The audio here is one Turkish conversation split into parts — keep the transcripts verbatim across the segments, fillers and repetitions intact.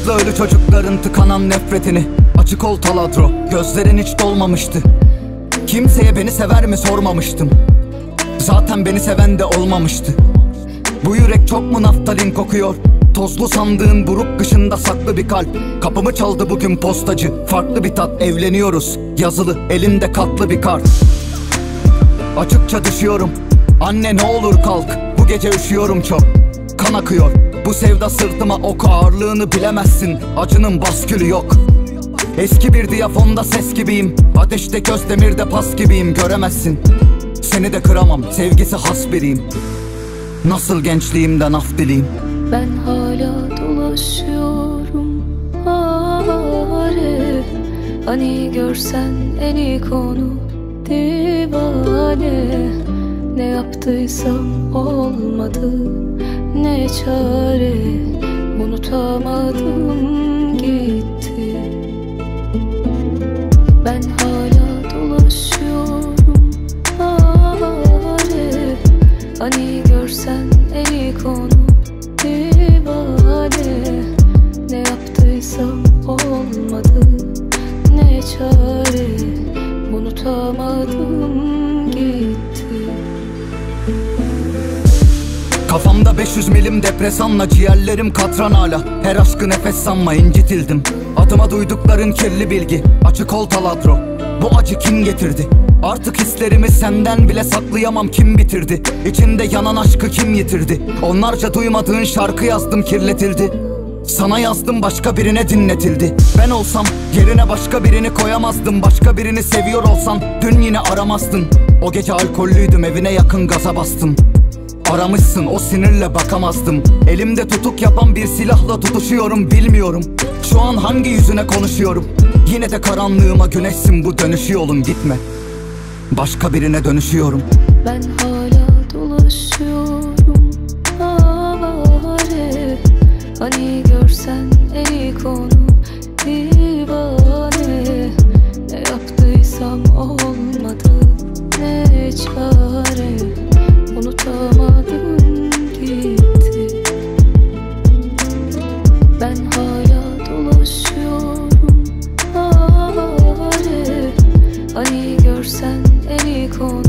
Sakla ölü çocukların tıkanan nefretini. Açık ol taladro, gözlerin hiç dolmamıştı. Kimseye beni sever mi sormamıştım. Zaten beni seven de olmamıştı. Bu yürek çok mu naftalin kokuyor? Tozlu sandığın buruk kışında saklı bir kalp. Kapımı çaldı bugün postacı, farklı bir tat. Evleniyoruz, yazılı elinde katlı bir kart. Açıkça düşüyorum, anne ne olur kalk. Bu gece üşüyorum çok, kan akıyor. Bu sevda sırtıma ok, ağırlığını bilemezsin. Acının baskülü yok. Eski bir diyafonda ses gibiyim. Ateşte köz, demirde pas gibiyim. Göremezsin, seni de kıramam. Sevgisi has biriyim. Nasıl gençliğimden af dileyim. Ben hala dolaşıyorum hare. Hani görsen en iyi konu divane. Ne yaptıysam olmadı, ne çare. Unutamadım gitti. Ben hala dolaşıyorum hare. Hani görsen en iyi konu divane. Ne yaptıysam olmadı, ne çare. Unutamadım gitti. Kafamda beş yüz milim depresanla, ciğerlerim katran hala. Her aşkı nefes sanma, incitildim. Adıma duydukların kirli bilgi. Açık ol taladro, bu acı kim getirdi? Artık hislerimi senden bile saklayamam, kim bitirdi? İçinde yanan aşkı kim yitirdi? Onlarca duymadığın şarkı yazdım, kirletildi. Sana yazdım, başka birine dinletildi. Ben olsam yerine başka birini koyamazdım. Başka birini seviyor olsan dün yine aramazdın. O gece alkollüydüm, evine yakın gaza bastım. Aramışsın, o sinirle bakamazdım. Elimde tutuk yapan bir silahla tutuşuyorum, bilmiyorum şu an hangi yüzüne konuşuyorum. Yine de karanlığıma güneşsin, bu dönüşü yolun, gitme. Başka birine dönüşüyorum. Ben hala dolaşıyorum hare. Hani görsen en iyi konu divane. Ne yaptıysam olmadı, ne çare. Unutamadım gitti. Ben hala dolaşıyorum hare. Hani görsen en iyi konu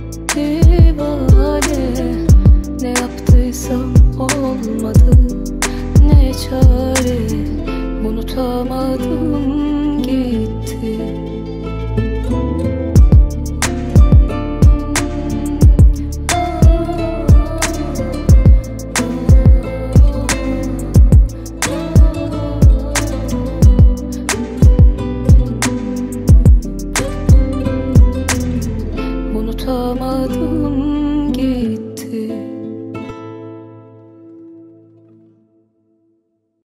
divane. Ne yaptıysam olmadı, ne çare. Unutamadım gitti. Unutamadım gitti.